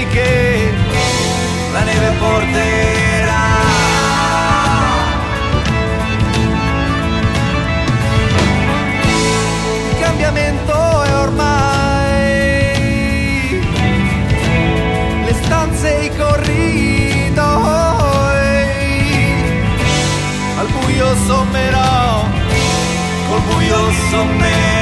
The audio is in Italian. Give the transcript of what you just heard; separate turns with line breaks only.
quelli che la neve porterà. Il cambiamento è ormai, le stanze e i corridoi, al buio sommerò, col buio sommerò.